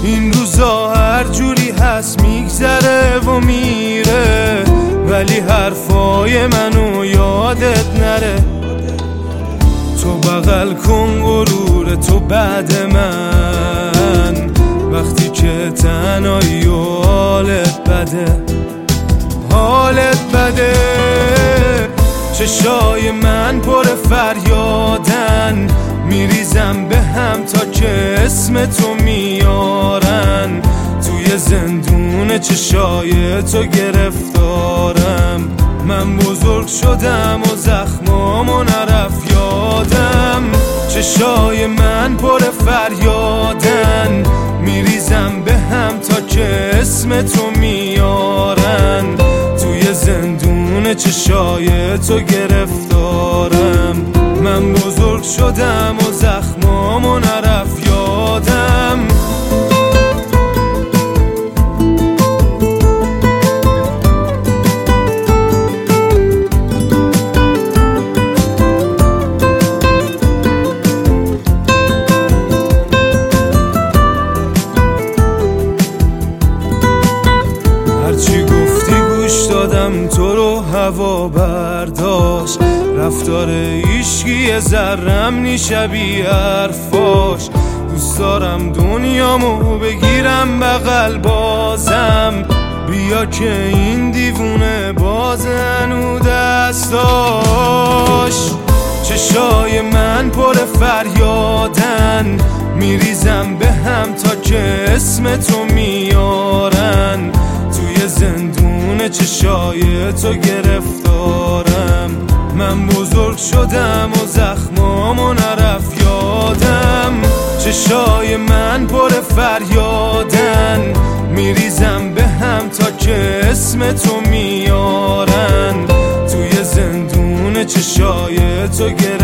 این روزا هر جوری هست میگذره و میره، ولی حرفای منو یادت نره. تو بغل کن غرور تو بعد من، وقتی که تنهایی و حالت بده. چشای من پر فریادن، میریزم به هم تا که اسم تو میارن. توی زندون چشای تو گرفتارم، من بزرگ شدم و زخمامو نرفت یادم. چشای من پر فریادن، میریزم به هم تا که اسم تو میارن. توی زندون چشای تو گرفتارم، من بزرگ شدم و زخمامو نرفت یادم. هرچی گفتی گوش دادم، تو رو هوا برداشت. رفتار عشقی ذرم نی شبیه حرفاش. دوست دارم دنیامو بگیرم بغل بازم، بیا که این دیوونه باز هنو دستاش. چشای من پر فریادن، میریزم به هم تا که اسم تو میارن. توی زندون چشای تو گرفتارم، من بزرگ شدم و زخمامو نرفت یادم. چشای من پر فریادن، میریزم به هم تا که اسم تو میارن. توی زندون چشای تو گرفتارم،